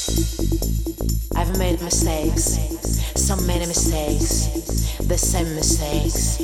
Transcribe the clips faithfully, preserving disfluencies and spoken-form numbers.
I've made mistakes, so many mistakes, the same mistakes.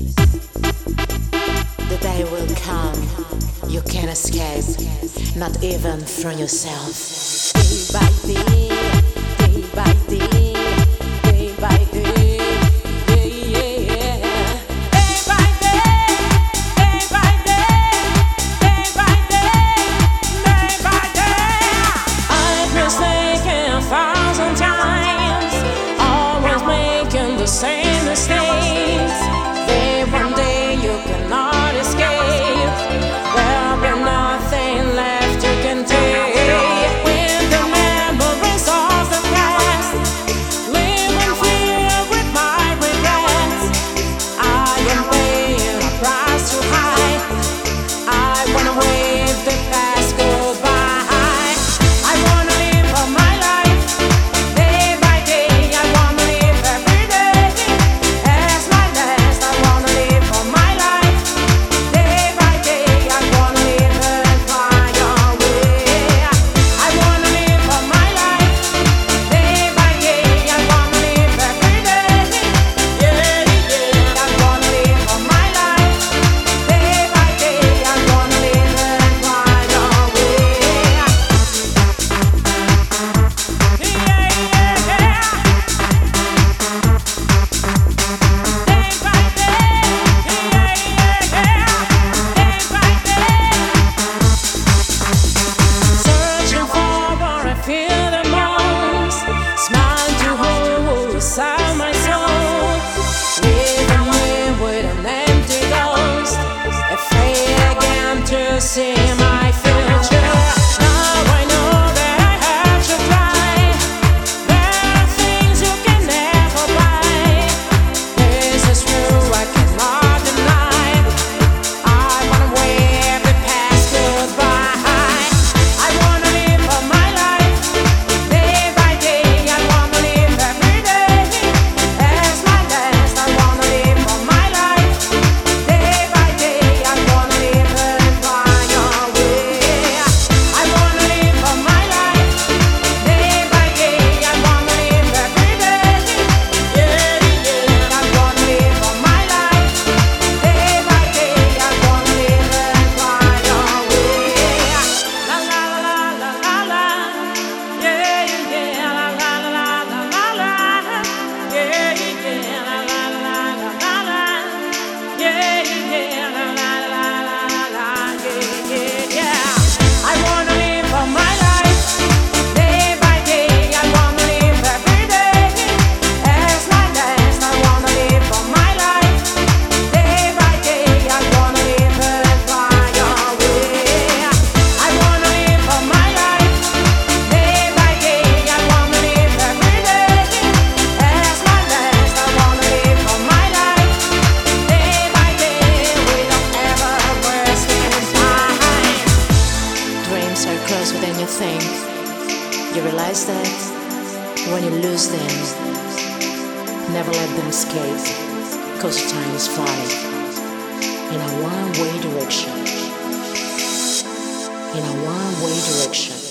The day will come, you can't escape, not even from yourself. Day by day, day by day, day by day, yeah, yeah, yeah. Day by day, day by day, day by day, day by day. I've mistaken a thousand times, always making the same mistakes. Day one day you cannot escape, there'll be nothing left you can take. With the memories of the past, living fear with my regrets, I am paying a price too high. I wanna wave the past goodbye. I wanna live for my life, day by day. I wanna live every day as my last. I wanna live for my life, day by day. I wanna live and fly away. I wanna live for my life, day by day. I wanna live every day, yeah, yeah. I wanna live for my life, day by day. I wanna live and fly away. Yeah, yeah, yeah. Day by day, yeah, yeah, yeah. Day by day. Searching for what I feel the most. Smile to hold inside my soul. Living here with an empty ghost. Afraid again to see my future. Now I know that I have to try. There are things you can never buy. This is true, I cannot deny. I wanna wave the past goodbye. I wanna live for my life, day by day. I wanna live every day as my last. I wanna live for my life, day by day. I wanna live and fly away. I wanna live for my life, day by day. I wanna live every day, yeah, yeah. I wanna live for my life, day by day. I wanna live and fly away. La la la la la la, yeah, yeah. La la la la la la, yeah, yeah. La la la la la la, yeah, yeah. La la la la la, yeah, yeah, yeah. I wanna live for my life, day by day. I wanna live every day as my last. I wanna live for my life, day by day. I wanna live and fly away. I wanna live for my life, day by day. I wanna live every day as my last. I wanna live for my life, day by day, without ever wasting time. Dreams are closer than you think. You realize that when you lose them, never let them escape, cause time is flying in a one-way direction. In a one-way direction.